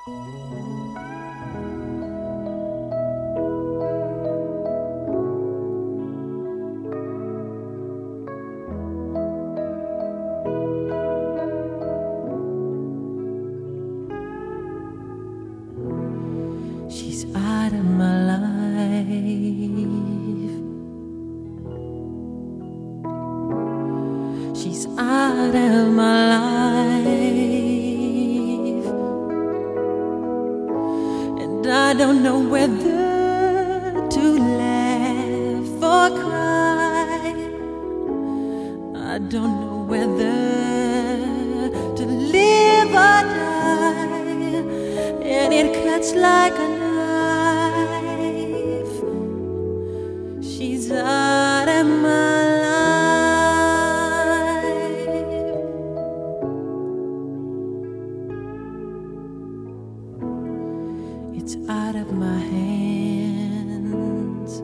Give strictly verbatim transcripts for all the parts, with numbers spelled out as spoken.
She's out of my life. She's out of my life, and I don't know whether to laugh or cry. I don't know whether to live or die, and it cuts like a knife. She's out of my life. It's out of my hands.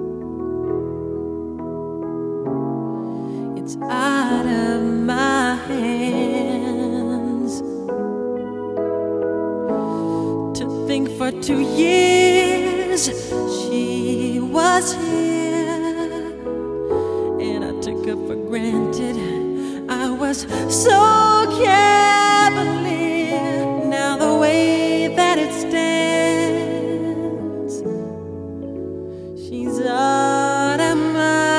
It's out of my hands. To think for two years she was here, and I took her for granted. I was so cavalier. Now the way that it stands, she's out of my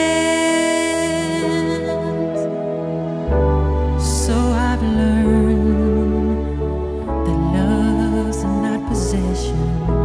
hands. So I've learned that love's not possession,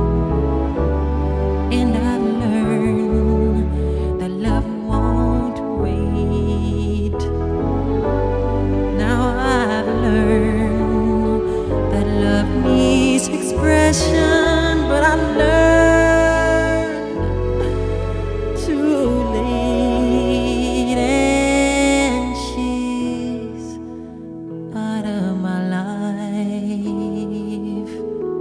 and I've learned that love won't wait. Now I've learned that love needs expression, but I learned too late, and she's out of my life.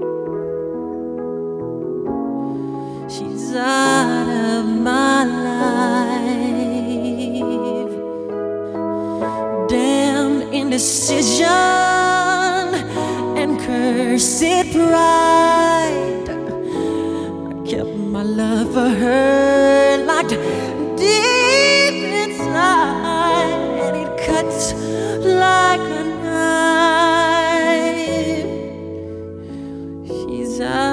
She's out of my life. Damn indecision and cursed pride. I kept my love for her locked deep inside, and it cuts like a knife. She's out